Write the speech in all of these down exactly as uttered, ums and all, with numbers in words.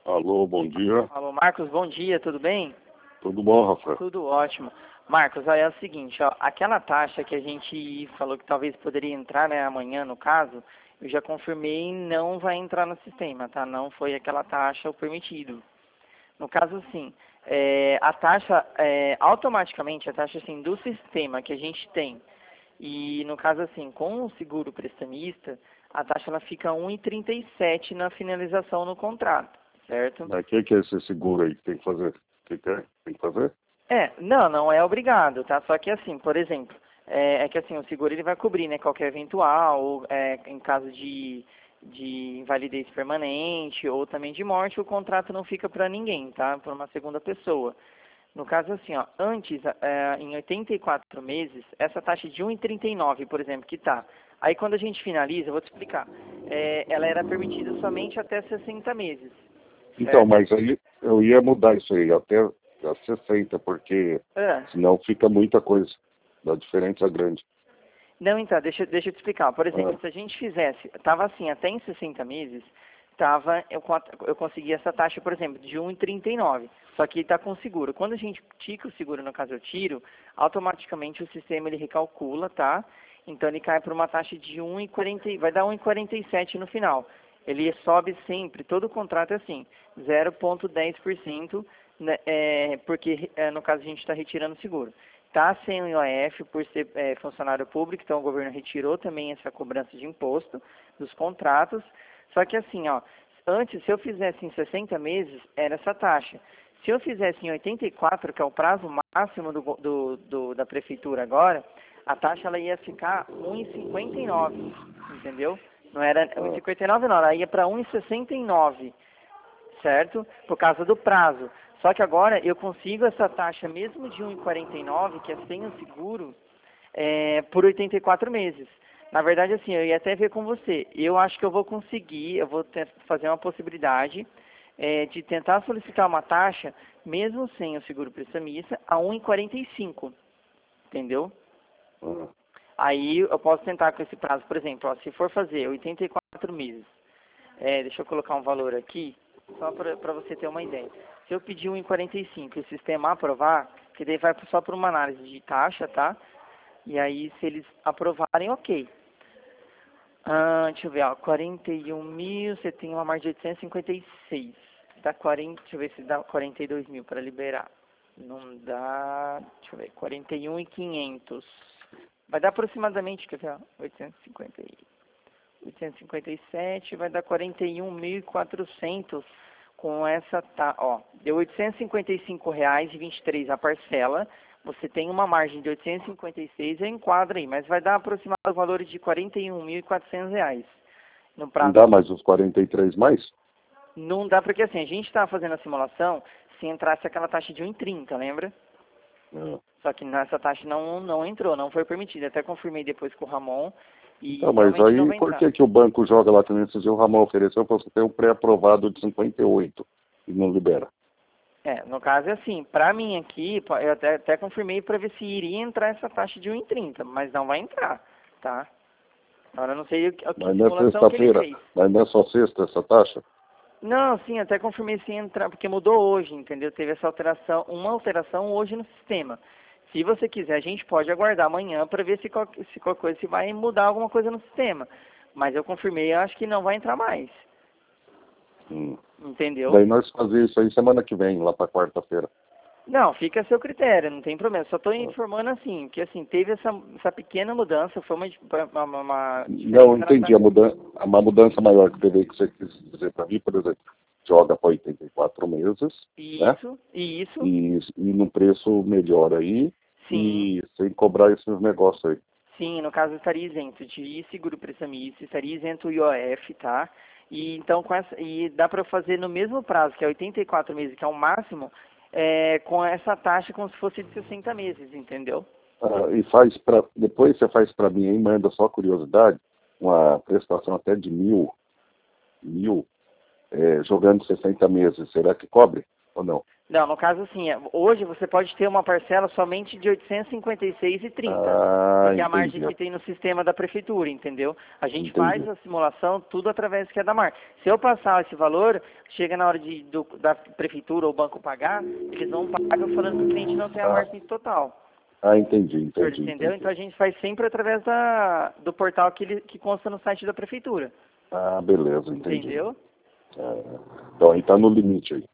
Alô, bom dia. Alô, Marcos, bom dia, tudo bem? Tudo bom, Rafael? Tudo ótimo. Marcos, olha, é o seguinte, ó, aquela taxa que a gente falou que talvez poderia entrar, né, amanhã no caso, eu já confirmei, não vai entrar no sistema, tá? Não foi aquela taxa o permitido. No caso, sim, é, a taxa, é, automaticamente, a taxa, assim, do sistema que a gente tem, e no caso, assim, com o seguro prestamista, a taxa ela fica um e trinta e sete na finalização no contrato, certo? Mas o que, que é esse seguro aí que tem que fazer? O que, que é? Tem que fazer? É, não, não é obrigado, tá? Só que assim, por exemplo, é, é que assim, o seguro ele vai cobrir, né, qualquer eventual, é, em caso de, de invalidez permanente ou também de morte, o contrato não fica para ninguém, tá? Para uma segunda pessoa. No caso assim, ó, antes, é, em oitenta e quatro meses, essa taxa de um e trinta e nove, por exemplo, que tá. Aí quando a gente finaliza, eu vou te explicar, é, ela era permitida somente até sessenta meses, Então, certo? mas aí eu ia mudar isso aí até a sessenta, porque É. senão fica muita coisa. Dá diferença grande. Não, então, deixa, deixa eu te explicar. Por exemplo, Ah, se a gente fizesse, estava assim, até em sessenta meses, tava, eu, con- eu consegui essa taxa, por exemplo, de um e trinta e nove. Só que está com seguro. Quando a gente tica o seguro, no caso eu tiro, automaticamente o sistema ele recalcula, tá? Então ele cai para uma taxa de um e quarenta, vai dar um e quarenta e sete no final. Ele sobe sempre, todo o contrato é assim, zero vírgula dez por cento, né, é, porque é, no caso a gente está retirando o seguro. Está sem o I O F por ser é, funcionário público, então o governo retirou também essa cobrança de imposto dos contratos. Só que assim, ó, antes, se eu fizesse em sessenta meses, era essa taxa. Se eu fizesse em oitenta e quatro, que é o prazo máximo do, go- do, do- da prefeitura agora, a taxa ela ia ficar um e cinquenta e nove, entendeu? Não era um e ah, cinquenta e nove não, ela ia para um e sessenta e nove, certo? Por causa do prazo. Só que agora eu consigo essa taxa mesmo de um e quarenta e nove, que é sem o seguro, é, por oitenta e quatro meses. Na verdade, assim, eu ia até ver com você. Eu acho que eu vou conseguir, eu vou ter- fazer uma possibilidade é, de tentar solicitar uma taxa, mesmo sem o seguro prestamista, a um e quarenta e cinco, entendeu? ah. Aí eu posso tentar com esse prazo, por exemplo, ó, se for fazer oitenta e quatro meses, é, deixa eu colocar um valor aqui, só para você ter uma ideia. Se eu pedir um e quarenta e cinco e o sistema aprovar, que daí vai só por uma análise de taxa, tá? E aí, se eles aprovarem, ok. Ah, deixa eu ver, ó, quarenta e um mil, você tem uma margem de oitocentos e cinquenta e seis. Dá quarenta, deixa eu ver se dá quarenta e dois mil para liberar. Não dá, deixa eu ver, quarenta e um mil e quinhentos. Vai dar aproximadamente, quer ver, ó, oitocentos e cinquenta e oitocentos e cinquenta e sete, vai dar quarenta e um mil e quatrocentos com essa, tá, ó, deu oitocentos e cinquenta e cinco reais e vinte e três a parcela. Você tem uma margem de oitocentos e cinquenta e seis, eu enquadro aí, mas vai dar aproximado o valor de quarenta e um mil e quatrocentos reais no Não prazo dá de... mais os quarenta e três mais? Não dá porque assim, a gente estava fazendo a simulação se entrasse aquela taxa de um e trinta, lembra? Ah. Só que nessa taxa não, não entrou, não foi permitida. Até confirmei depois com o Ramon e Então, mas realmente não aí vai por entrar. que, que o banco joga lá que nem se o Ramon ofereceu para você ter um pré-aprovado de cinquenta e oito e não libera? É, no caso é assim, pra mim aqui, pô, eu até, até confirmei pra ver se iria entrar essa taxa de um e trinta, mas não vai entrar, tá? Agora eu não sei o que, a que Mas não é simulação que ele sexta-feira, fez. mas não é só sexta essa taxa? Não, sim, até confirmei se ia entrar, porque mudou hoje, entendeu? Teve essa alteração, uma alteração hoje no sistema. Se você quiser, a gente pode aguardar amanhã para ver se, qual- se qualquer coisa, se vai mudar alguma coisa no sistema. Mas eu confirmei, eu acho que não vai entrar mais, Hum. entendeu? Daí nós fazemos isso aí semana que vem, lá para quarta-feira. Não, fica a seu critério, não tem problema. Só estou informando assim, que assim, teve essa, essa pequena mudança, foi uma, uma, uma uma Não, eu diferença na entendi. A taxa. mudança, uma mudança maior que teve aí que você quis dizer para mim, por exemplo, joga para oitenta e quatro meses, né? Isso, isso, E, e num preço melhor aí, sim, e sem cobrar esses negócios aí. sim, no caso estaria isento de seguro prestamista, estaria isento o I O F, tá? E então com essa, e dá para fazer no mesmo prazo, que é oitenta e quatro meses, que é o máximo, é, com essa taxa como se fosse de sessenta meses, entendeu? Ah, e faz para depois você faz para mim aí, manda só curiosidade, uma prestação até de mil, mil, é, jogando sessenta meses, será que cobre ou não? Não, no caso assim, é, hoje você pode ter uma parcela somente de oitocentos e cinquenta e seis reais e trinta centavos. Ah, Porque é a margem entendi. que tem no sistema da prefeitura, entendeu? A gente Entendi. faz a simulação tudo através que é da margem. Se eu passar esse valor, chega na hora de, do, da prefeitura ou banco pagar, eles vão pagar falando que o cliente não tem a Ah, margem total. ah entendi, O senhor entendi, entendeu? entendi. Então a gente faz sempre através da, do portal que, ele, que consta no site da prefeitura. Ah, beleza, entendi. Entendeu? É, então aí tá no limite aí.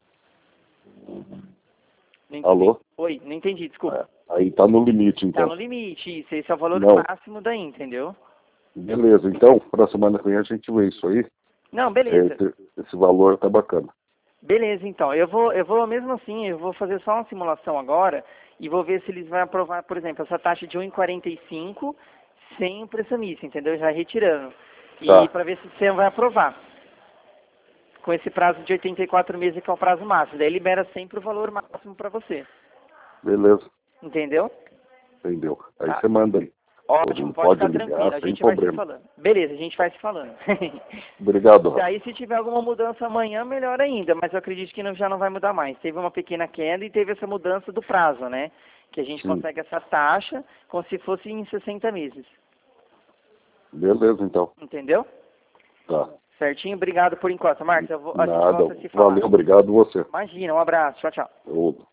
Não entendi. Alô? Oi, não entendi, desculpa. É, aí tá no limite, Tá então. no limite, isso. Esse é o valor Não. máximo daí, entendeu? Beleza, então, para semana que vem a gente vê isso aí. Não, beleza. Esse, esse valor tá bacana. Beleza, então. Eu vou, eu vou mesmo assim, eu vou fazer só uma simulação agora e vou ver se eles vão aprovar, por exemplo, essa taxa de um vírgula quarenta e cinco sem o prestamista, entendeu? Já retirando. E Tá. para ver se o sistema vai aprovar. Com esse prazo de oitenta e quatro meses, que é o prazo máximo. Daí libera sempre o valor máximo para você. Beleza, Entendeu? entendeu. Aí Tá. você manda aí. Ótimo, pode Pode ficar ligar, tranquilo. A sem gente vai se problema. falando. Beleza, a gente vai se falando. Obrigado, Rafa. Daí, se tiver alguma mudança amanhã, melhor ainda. Mas eu acredito que não, já não vai mudar mais. Teve uma pequena queda e teve essa mudança do prazo, né? Que a gente Sim. consegue essa taxa como se fosse em sessenta meses. Beleza, então. Entendeu? Tá. Certinho? Obrigado por enquanto. Marcos, eu vou, a gente Nada. volta a se falar. Valeu, obrigado você. Imagina, um abraço. Tchau, tchau. Eu...